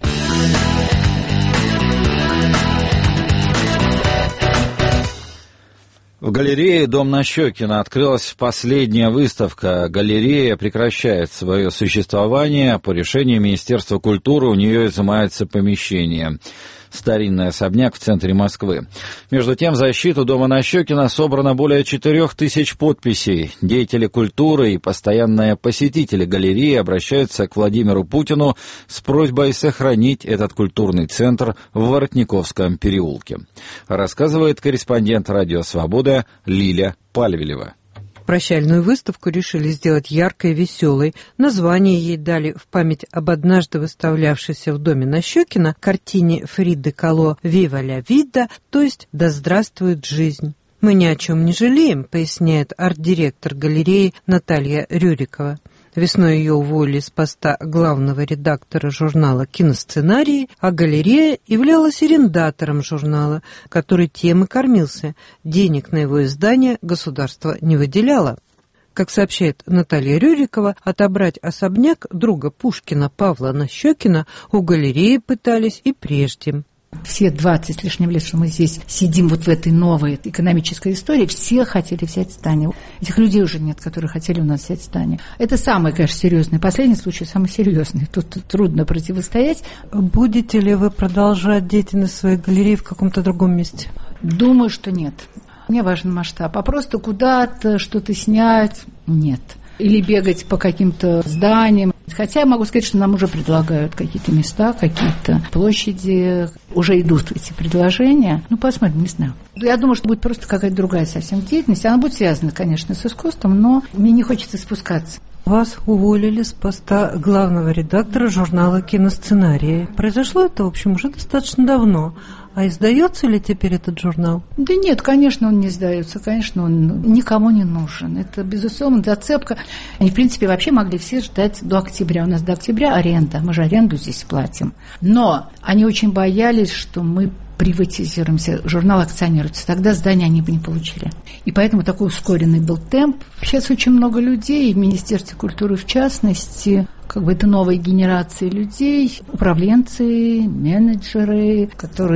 В галерее «Дом Нащекина» открылась последняя выставка. Галерея прекращает свое существование. По решению Министерства культуры у нее изымается помещение. Старинный особняк в центре Москвы. Между тем, в защиту дома Нащекина собрано более четырех тысяч подписей. Деятели культуры и постоянные посетители галереи обращаются к Владимиру Путину с просьбой сохранить этот культурный центр в Воротниковском переулке. Рассказывает корреспондент «Радио Свобода» Лиля Пальвелева. Прощальную выставку решили сделать яркой и веселой. Название ей дали в память об однажды выставлявшейся в доме Нащекина картине Фриды Кало «Вива ля вида», то есть «Да здравствует жизнь». «Мы ни о чем не жалеем», поясняет арт-директор галереи Наталья Рюрикова. Весной ее уволили с поста главного редактора журнала «Киносценарии», а галерея являлась арендатором журнала, который тем и кормился. Денег на его издание государство не выделяло. Как сообщает Наталья Рюрикова, отобрать особняк друга Пушкина Павла Нащекина у галереи пытались и прежде. Все двадцать с лишним лет, что мы здесь сидим вот в этой новой экономической истории, все хотели взять здание. Этих людей уже нет, которые хотели у нас взять здание. Это самый, конечно, серьезный. Последний случай самый серьезный. Тут трудно противостоять. Будете ли вы продолжать деятельность своей галереи в каком-то другом месте? Думаю, что нет. Мне важен масштаб. А просто куда-то что-то снять – нет. Или бегать по каким-то зданиям. Хотя я могу сказать, что нам уже предлагают какие-то места, какие-то площади. Уже идут эти предложения. Ну, посмотрим, не знаю. Я думаю, что будет просто какая-то другая совсем деятельность. Она будет связана, конечно, с искусством, но мне не хочется спускаться. Вас уволили с поста главного редактора журнала «Киносценарии». Произошло это, в общем, уже достаточно давно. А издается ли теперь этот журнал? Да нет, конечно, он не издается. Конечно, он никому не нужен. Это, безусловно, зацепка. Они, в принципе, вообще могли все ждать до октября. У нас до октября аренда. Мы же аренду здесь платим. Но они очень боялись, что мы приватизируемся, журнал акционируется, тогда здания они бы не получили. И поэтому такой ускоренный был темп. Сейчас очень много людей, в Министерстве культуры в частности, как бы это новые генерации людей, управленцы, менеджеры, которые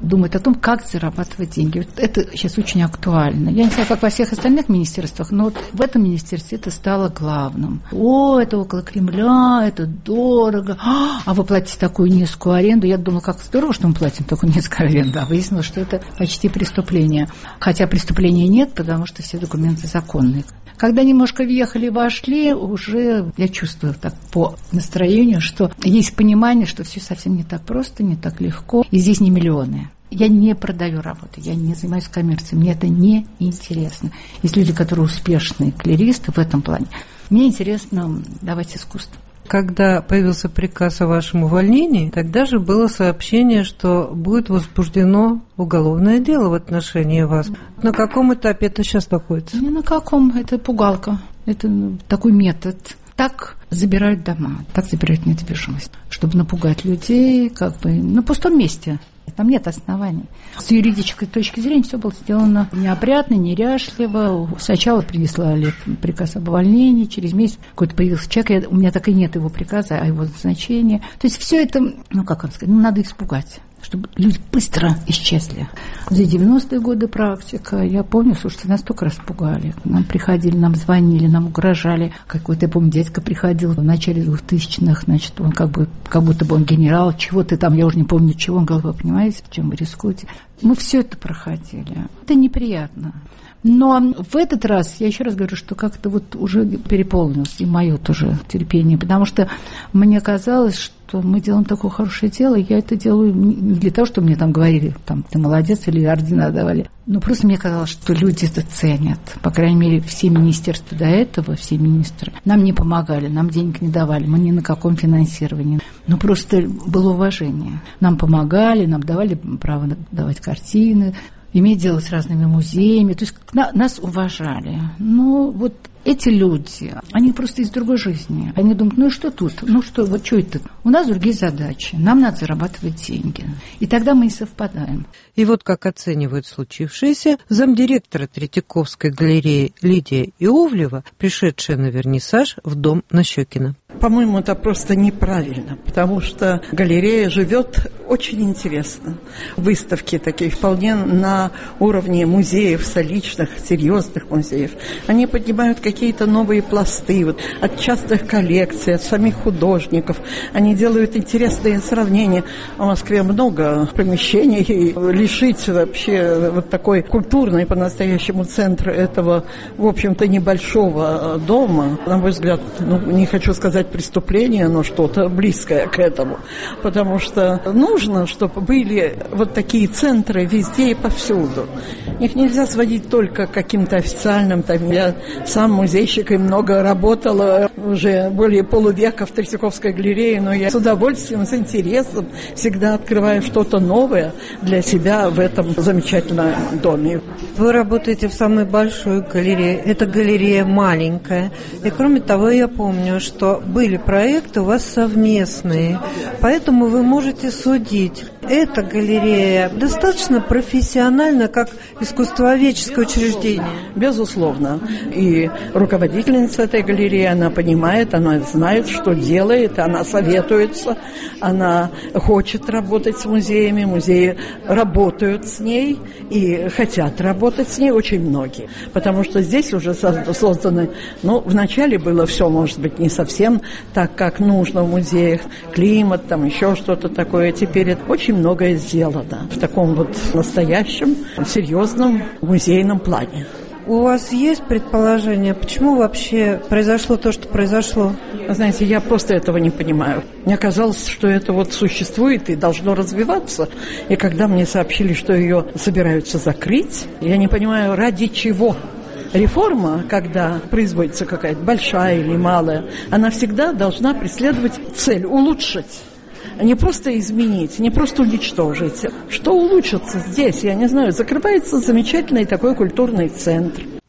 думают о том, как зарабатывать деньги. Вот это сейчас очень актуально. Я не знаю, как во всех остальных министерствах, но вот в этом министерстве это стало главным. О, это около Кремля, это дорого. А вы платите такую низкую аренду. Я думала, как здорово, что мы платим такую низкую аренду. А выяснилось, что это почти преступление. Хотя преступления нет, потому что все документы законные. Когда немножко въехали, вошли, уже я чувствую так по настроению, что есть понимание, что все совсем не так просто, не так легко, и здесь не миллионы. Я не продаю работу, я не занимаюсь коммерцией, мне это не интересно. Есть люди, которые успешные клеристы в этом плане. Мне интересно давать искусство. Когда появился приказ о вашем увольнении, тогда же было сообщение, что будет возбуждено уголовное дело в отношении вас. На каком этапе это сейчас находится? Не на каком, это пугалка, это такой метод. Так забирают дома, так забирают недвижимость, чтобы напугать людей как бы на пустом месте. Там нет оснований. С юридической точки зрения все было сделано неопрятно, неряшливо. Сначала прислали приказ об увольнении, через месяц какой-то появился человек, я, у меня так и нет его приказа, а его назначения. То есть все это, ну как вам сказать, ну, надо испугать, чтобы люди быстро исчезли. За девяностые годы практика, я помню, слушайте, нас столько раз пугали. Нам приходили, нам звонили, нам угрожали. Какой-то, я помню, дядька приходил в начале двухтысячных, значит, он как бы, как будто бы он генерал, чего ты там, я уже не помню чего, он говорил, вы понимаете, чем вы рискуете. Мы все это проходили. Это неприятно. Но в этот раз, я еще раз говорю, что как-то вот уже переполнилось и мое тоже терпение, потому что мне казалось, что мы делаем такое хорошее дело, и я это делаю не для того, чтобы мне там говорили, там, ты молодец, или ордена давали. Но просто мне казалось, что люди это ценят. По крайней мере, все министерства до этого, все министры, нам не помогали, нам денег не давали, мы ни на каком финансировании. Но просто было уважение. Нам помогали, нам давали право давать картины, иметь дело с разными музеями, то есть на, нас уважали. Но вот эти люди, они просто из другой жизни. Они думают, ну и что тут? Ну что, вот что это? У нас другие задачи, нам надо зарабатывать деньги. И тогда мы и совпадаем. И вот как оценивает случившееся замдиректора Третьяковской галереи Лидия Иовлева, пришедшая на вернисаж в дом Нащекина. По-моему, это просто неправильно, потому что галерея живет очень интересно. Выставки такие вполне на уровне музеев, столичных, серьезных музеев. Они поднимают какие-то новые пласты вот, от частных коллекций, от самих художников. Они делают интересные сравнения. В Москве много помещений, и лишить вообще вот такой культурный по-настоящему центр этого, в общем-то, небольшого дома, на мой взгляд, ну, не хочу сказать преступление, но что-то близкое к этому. Потому что нужно, чтобы были вот такие центры везде и повсюду. Их нельзя сводить только к каким-то официальным. Там, я сам музейщик и много работала уже более полувека в Третьяковской галерее, но я с удовольствием, с интересом всегда открываю что-то новое для себя в этом замечательном доме. Вы работаете в самой большой галерее. Эта галерея маленькая. И кроме того, я помню, что были проекты у вас совместные, поэтому вы можете судить. Эта галерея достаточно профессиональна, как искусствоведческое учреждение? Безусловно. И руководительница этой галереи, она понимает, она знает, что делает, она советуется, она хочет работать с музеями, музеи работают с ней и хотят работать с ней очень многие, потому что здесь уже созданы, ну, вначале было все, может быть, не совсем так, как нужно в музеях, климат, там еще что-то такое, теперь это очень многое сделано в таком вот настоящем, серьезном музейном плане. У вас есть предположение, почему вообще произошло то, что произошло? Знаете, я просто этого не понимаю. Мне казалось, что это вот существует и должно развиваться. И когда мне сообщили, что ее собираются закрыть, я не понимаю, ради чего. Реформа, когда производится какая-то большая или малая, она всегда должна преследовать цель – улучшить. Не просто изменить, не просто уничтожить. Что улучшится здесь, я не знаю. Закрывается замечательный такой культурный центр.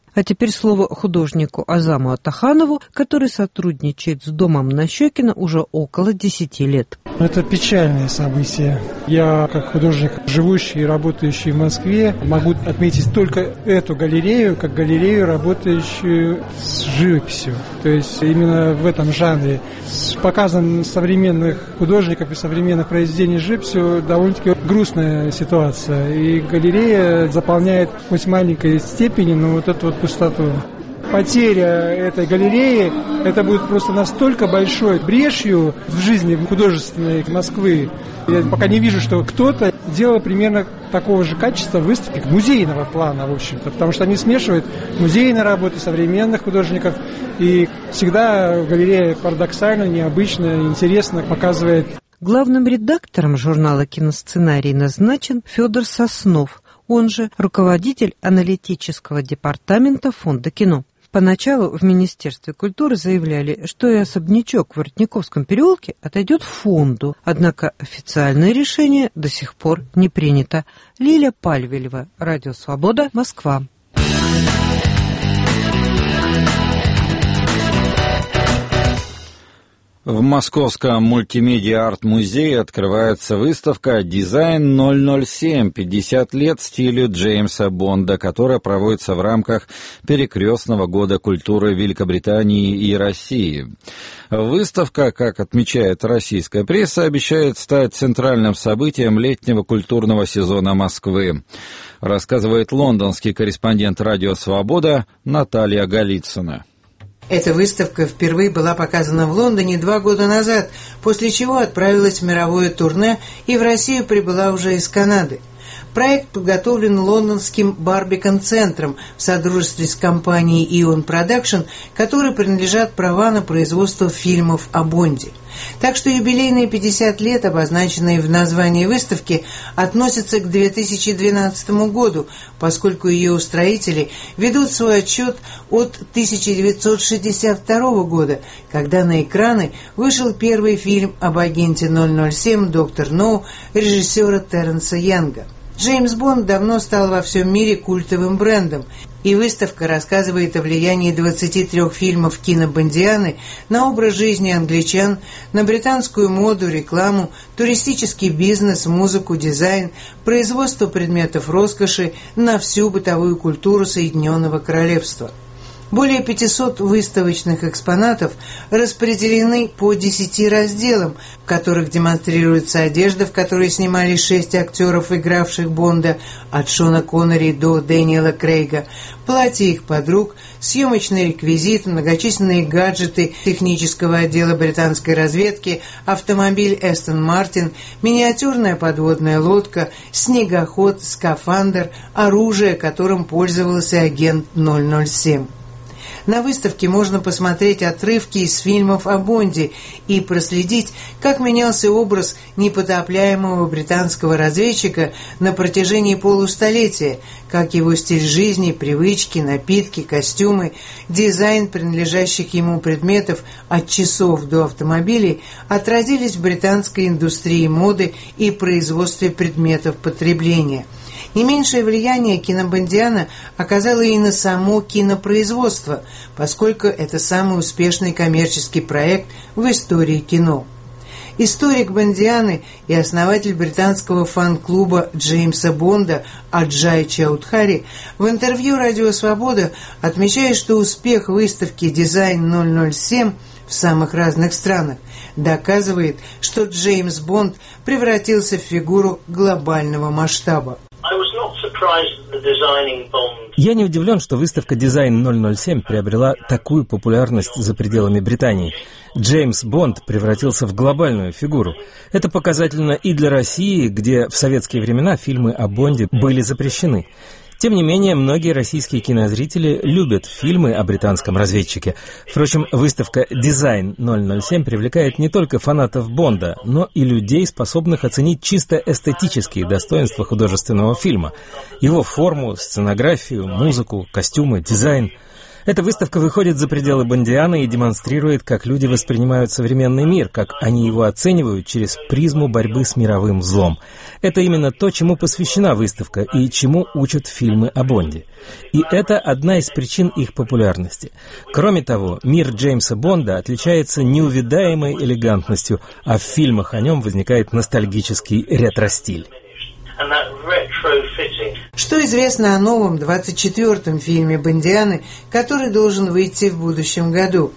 А теперь слово художнику Азаму Атаханову, который сотрудничает с домом Нащекина уже около десяти лет. Это печальное событие. Я, как художник, живущий и работающий в Москве, могу отметить только эту галерею, как галерею, работающую с живописью. То есть именно в этом жанре. С показом современных художников и современных произведений живописью довольно-таки грустная ситуация. И галерея заполняет хоть в маленькой степени, но вот эту вот пустоту. Потеря этой галереи, это будет просто настолько большой брешью в жизни художественной Москвы. Я пока не вижу, что кто-то делал примерно такого же качества выставки музейного плана, в общем-то, потому что они смешивают музейные работы современных художников, и всегда галерея парадоксально, необычно, интересно показывает. Главным редактором журнала «Киносценарий» назначен Федор Соснов, он же руководитель аналитического департамента Фонда кино. Поначалу в Министерстве культуры заявляли, что и особнячок в Воротниковском переулке отойдет фонду, однако официальное решение до сих пор не принято. Лиля Пальвелева, Радио Свобода, Москва. В Московском мультимедиа-арт-музее открывается выставка «Дизайн ноль ноль семь. пятьдесят лет стилю Джеймса Бонда», которая проводится в рамках перекрестного года культуры Великобритании и России. Выставка, как отмечает российская пресса, обещает стать центральным событием летнего культурного сезона Москвы, рассказывает лондонский корреспондент «Радио Свобода» Наталья Голицына. Эта выставка впервые была показана в Лондоне два года назад, после чего отправилась в мировое турне и в Россию прибыла уже из Канады. Проект подготовлен лондонским Барбикон-центром в содружестве с компанией Ion Production, которой принадлежат права на производство фильмов о Бонде. Так что юбилейные пятьдесят лет, обозначенные в названии выставки, относятся к две тысячи двенадцатому году, поскольку ее устроители ведут свой отчет от тысяча девятьсот шестьдесят второго года, когда на экраны вышел первый фильм об агенте ноль ноль семь «Доктор Ноу» режиссера Терренса Янга. Джеймс Бонд давно стал во всем мире культовым брендом, и выставка рассказывает о влиянии двадцати трёх фильмов кинобондианы на образ жизни англичан, на британскую моду, рекламу, туристический бизнес, музыку, дизайн, производство предметов роскоши, на всю бытовую культуру Соединенного Королевства. Более пятисот выставочных экспонатов распределены по десяти разделам, в которых демонстрируется одежда, в которой снимались шесть актеров, игравших Бонда, от Шона Коннери до Дэниела Крейга, платья их подруг, съемочный реквизит, многочисленные гаджеты технического отдела британской разведки, автомобиль Эстон Мартин, миниатюрная подводная лодка, снегоход, скафандр, оружие, которым пользовался агент ноль ноль семь. На выставке можно посмотреть отрывки из фильмов о Бонде и проследить, как менялся образ непотопляемого британского разведчика на протяжении полустолетия, как его стиль жизни, привычки, напитки, костюмы, дизайн принадлежащих ему предметов от часов до автомобилей отразились в британской индустрии моды и производстве предметов потребления. Не меньшее влияние кинобондиана оказало и на само кинопроизводство, поскольку это самый успешный коммерческий проект в истории кино. Историк Бондианы и основатель британского фан-клуба Джеймса Бонда Аджай Чаудхари в интервью «Радио Свобода» отмечает, что успех выставки «Дизайн ноль ноль семь» в самых разных странах доказывает, что Джеймс Бонд превратился в фигуру глобального масштаба. Я не удивлен, что выставка «Дизайн ноль ноль семь» приобрела такую популярность за пределами Британии. Джеймс Бонд превратился в глобальную фигуру. Это показательно и для России, где в советские времена фильмы о Бонде были запрещены. Тем не менее, многие российские кинозрители любят фильмы о британском разведчике. Впрочем, выставка «Дизайн ноль ноль семь» привлекает не только фанатов Бонда, но и людей, способных оценить чисто эстетические достоинства художественного фильма. Его форму, сценографию, музыку, костюмы, дизайн. Эта выставка выходит за пределы Бондиана и демонстрирует, как люди воспринимают современный мир, как они его оценивают через призму борьбы с мировым злом. Это именно то, чему посвящена выставка и чему учат фильмы о Бонде. И это одна из причин их популярности. Кроме того, мир Джеймса Бонда отличается неувидаемой элегантностью, а в фильмах о нем возникает ностальгический ретро-стиль. Что известно о новом двадцать четвёртом фильме Бондианы, который должен выйти в будущем году?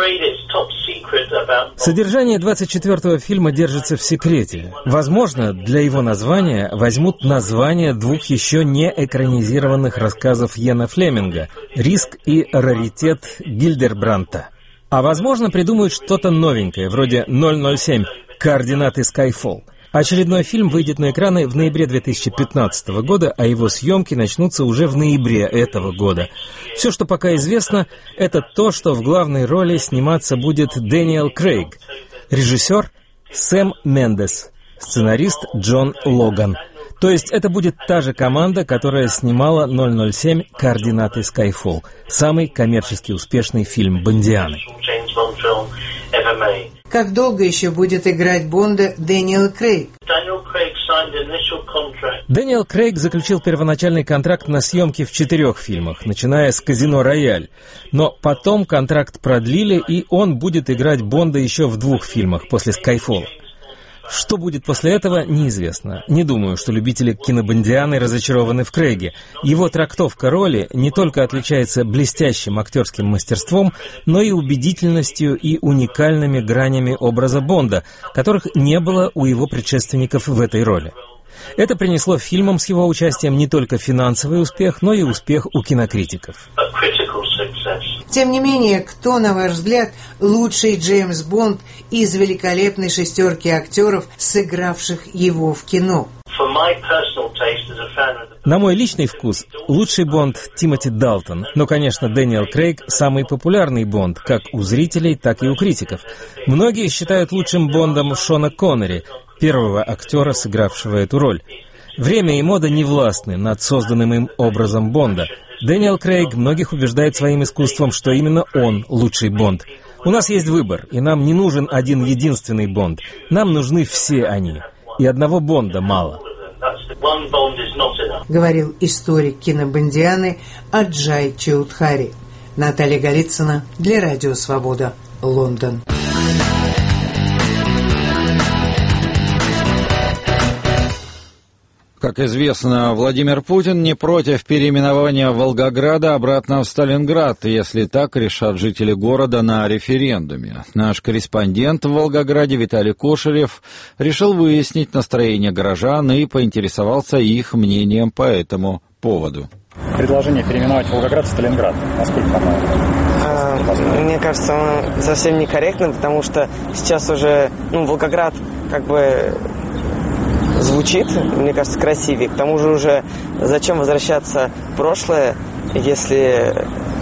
Содержание двадцать четвёртого фильма держится в секрете. Возможно, для его названия возьмут название двух еще не экранизированных рассказов Йена Флеминга «Риск» и «Раритет» Гильдербранта. А возможно, придумают что-то новенькое, вроде ноль ноль семь «Координаты Skyfall». Очередной фильм выйдет на экраны в ноябре две тысячи пятнадцатого года, а его съемки начнутся уже в ноябре этого года. Все, что пока известно, это то, что в главной роли сниматься будет Дэниел Крейг, режиссер Сэм Мендес, сценарист Джон Логан. То есть это будет та же команда, которая снимала ноль ноль семь «Координаты Skyfall», самый коммерчески успешный фильм Бондианы. Как долго еще будет играть Бонда Дэниел Крейг? Дэниел Крейг заключил первоначальный контракт на съемки в четырех фильмах, начиная с «Казино Рояль». Но потом контракт продлили, и он будет играть Бонда еще в двух фильмах после «Скайфолла». Что будет после этого, неизвестно. Не думаю, что любители кинобондианы разочарованы в Крейге. Его трактовка роли не только отличается блестящим актерским мастерством, но и убедительностью и уникальными гранями образа Бонда, которых не было у его предшественников в этой роли. Это принесло фильмам с его участием не только финансовый успех, но и успех у кинокритиков. Тем не менее, кто, на ваш взгляд, лучший Джеймс Бонд из великолепной шестерки актеров, сыгравших его в кино? На мой личный вкус, лучший Бонд Тимоти Далтон. Но, конечно, Дэниел Крейг – самый популярный Бонд, как у зрителей, так и у критиков. Многие считают лучшим Бондом Шона Коннери, первого актера, сыгравшего эту роль. Время и мода не властны над созданным им образом Бонда. Дэниел Крейг многих убеждает своим искусством, что именно он лучший Бонд. У нас есть выбор, и нам не нужен один единственный Бонд. Нам нужны все они. И одного Бонда мало. Говорил историк кинобондианы Аджай Чаудхари. Наталья Голицына для Радио Свобода, Лондон. Как известно, Владимир Путин не против переименования Волгограда обратно в Сталинград, если так решат жители города на референдуме. Наш корреспондент в Волгограде Виталий Кошелев решил выяснить настроение горожан и поинтересовался их мнением по этому поводу. Предложение переименовать Волгоград в Сталинград, насколько по-моему? А, мне кажется, он совсем некорректно, потому что сейчас уже, ну, Волгоград как бы звучит, мне кажется, красивее. К тому же уже зачем возвращаться в прошлое, если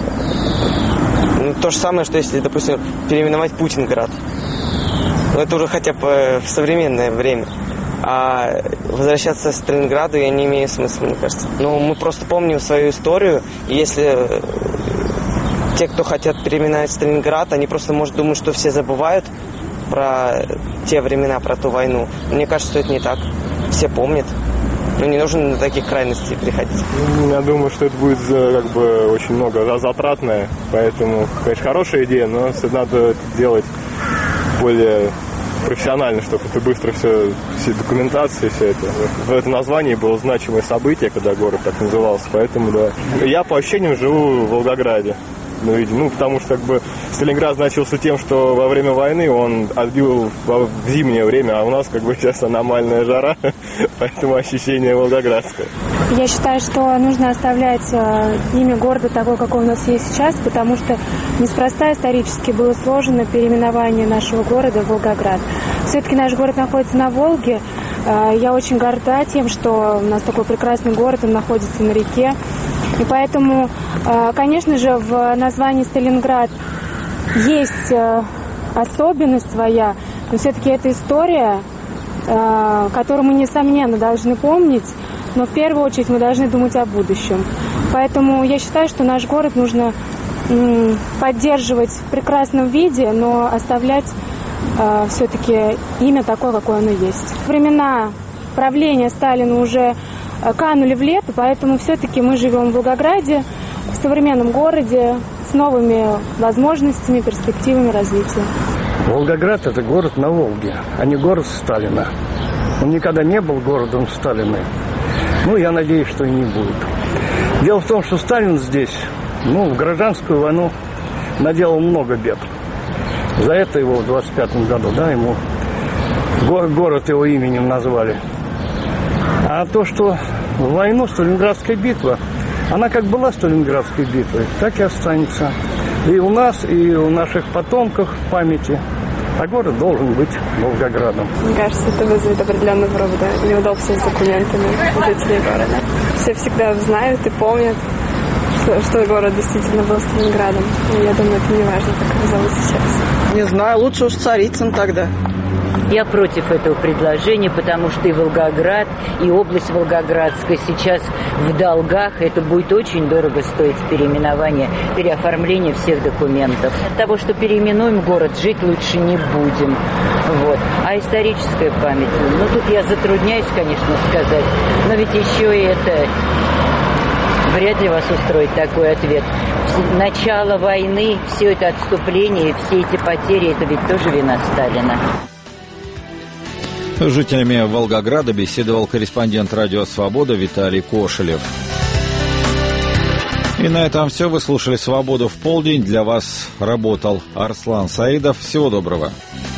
ну, то же самое, что если, допустим, переименовать Путинград. Но это уже хотя бы в современное время. А возвращаться в Сталинграду я не имею смысла, мне кажется. Но мы просто помним свою историю, и если те, кто хотят переименовать Сталинград, они просто, может, думают, что все забывают про те времена, про ту войну. Мне кажется, что это не так. Все помнят. Но не нужно на таких крайностей приходить. Я думаю, что это будет как бы очень много затратное. Поэтому, конечно, хорошая идея, но надо это делать более профессионально, чтобы это быстро все, все документации, все это. В этом названии было значимое событие, когда город так назывался. Поэтому, да. Я по ощущениям живу в Волгограде. Ну, ну, потому что как бы Сталинград значился тем, что во время войны он отбил в зимнее время, а у нас как бы сейчас аномальная жара, поэтому ощущение волгоградское. Я считаю, что нужно оставлять имя города такое, какое у нас есть сейчас, потому что неспроста исторически было сложено переименование нашего города в Волгоград. Все-таки наш город находится на Волге. Я очень горда тем, что у нас такой прекрасный город, он находится на реке. И поэтому, конечно же, в названии Сталинград есть особенность своя, но все-таки это история, которую мы, несомненно, должны помнить, но в первую очередь мы должны думать о будущем. Поэтому я считаю, что наш город нужно поддерживать в прекрасном виде, но оставлять э, все-таки имя такое, какое оно есть. Времена правления Сталина уже канули в лету, поэтому все-таки мы живем в Волгограде, в современном городе, с новыми возможностями, перспективами развития. Волгоград – это город на Волге, а не город Сталина. Он никогда не был городом Сталина. Ну, я надеюсь, что и не будет. Дело в том, что Сталин здесь, ну, в гражданскую войну наделал много бед. За это его в двадцать пятом году, да, ему город его именем назвали. А то, что в войну Сталинградская битва, она как была Сталинградской битвой, так и останется. И у нас, и у наших потомков в памяти. А город должен быть Волгоградом. Мне кажется, это вызовет определенную правда неудобства с документами жителей города. Все всегда знают и помнят, что, что город действительно был Сталинградом. И я думаю, это не важно, как его зовут сейчас. Не знаю, лучше уж Царицын тогда. Я против этого предложения, потому что и Волгоград, и область Волгоградская сейчас в долгах. Это будет очень дорого стоить переименование, переоформление всех документов. От того, что переименуем город, жить лучше не будем. Вот. А историческая память, ну тут я затрудняюсь, конечно, сказать, но ведь еще и это... Вряд ли вас устроит такой ответ. Начало войны, все это отступление, все эти потери, это ведь тоже вина Сталина. С жителями Волгограда беседовал корреспондент «Радио Свобода» Виталий Кошелев. И на этом все. Вы слушали «Свободу в полдень». Для вас работал Арслан Саидов. Всего доброго.